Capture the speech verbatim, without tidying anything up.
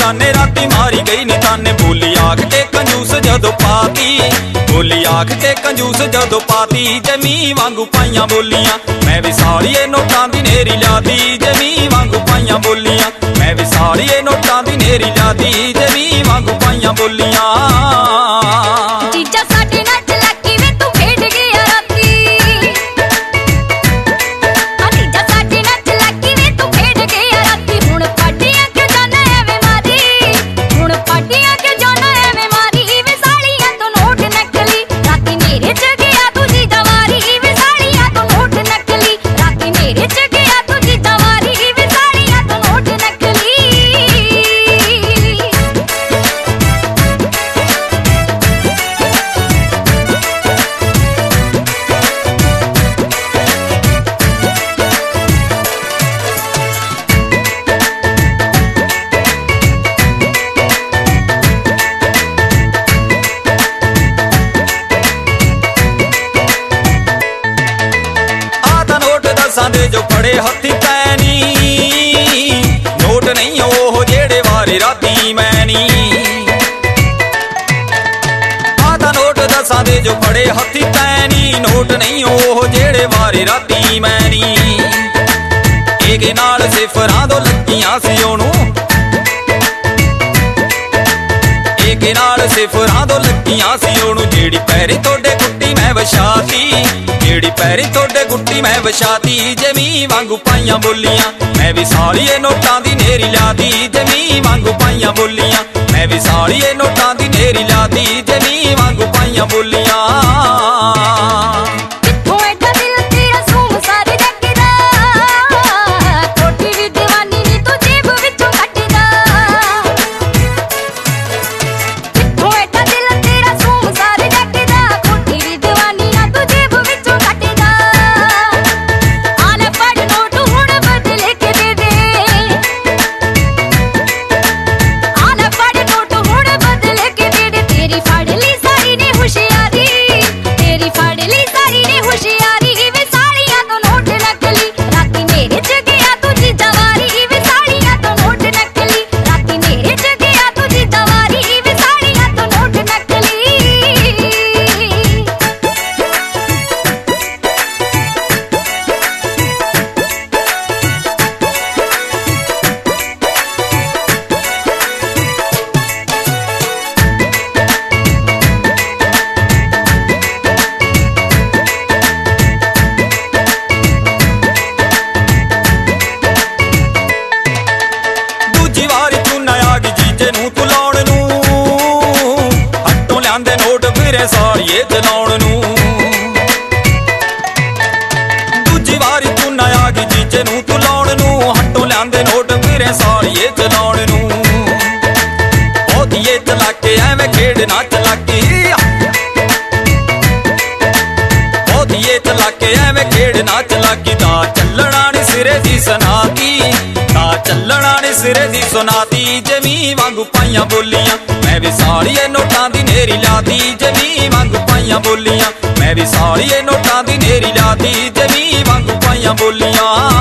जाने राती मारी गई निताने। बोली आख के कंजूस जदों पाती, बोली आख के कंजूस जदों पाती। जमी वांगू पाइयां बोलियां मैं भी साड़िए नोटां दी नेरी लादी। जमी वांगू पाइयां बोलियां मैं भी साड़िए नोटां दी नेरी लादी। जमी वांगू पाइयां बोलियां। दे जो फड़े हथी पैनी, नोट नहीं ओह जेड़े वारे राती मैनी। आधा नोट दसा दे जो फड़े हथी पैनी, नोट नहीं ओह जेड़े वारे राती मैनी। एके नाल सिफरां दो लगियां सी ओनू, एके नाल सिफरां दो लगियां सी ओनू। जेड़ी पैरी तोड़े गुट्टी मैं वछाती, जेड़ी पैरी तोड़े गुट्टी मैं वछाती। जमी वांगू पाइयां बोलियां मैं भी साड़िए नोटां दी नेरी लादी। जमी वांगू पाइयां बोलियां मैं भी साड़िए नोटां दी नेरी लादी। जमी वांगू पाइयां बोलियां। साड़िए चलाउण नूं दूजी वारी तू ना आ गई जीजे नूं तू लाउण नूं। हट्टों लिआंदे नोट फिरे साड़िए चलाउण नूं। ओ दिए चलाके एवें खेड ना चलाकी, ओ दिए चलाके एवें खेड ना चलाकी। दा चलना नी सिरे दी सनाती, दा चलना नी सिरे दी सुनाती। जमी वांगू पाइयां बोलियां मैं भी साड़िए नोटां दी नेरी लादी। जमी वांगू पाइयां बोलियां मैं भी साड़िए नोटां दी नेरी लादी। जमी वांगू पाइयां बोलियां।